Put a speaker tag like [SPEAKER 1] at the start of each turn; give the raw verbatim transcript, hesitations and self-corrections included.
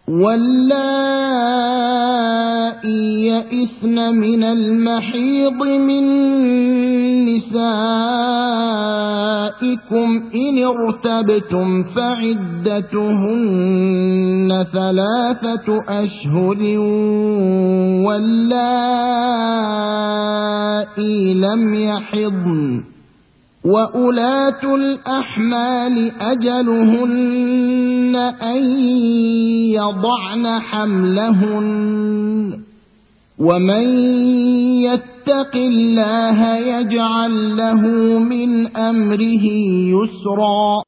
[SPEAKER 1] واللائي يئسن من المحيض من نسائكم إن ارتبتم فعدتهن ثلاثة أشهر واللائي لم يحضن وأولاة الأحمال أجلهن أن يضعن حملهن ومن يتق الله يجعل له من أمره يسرا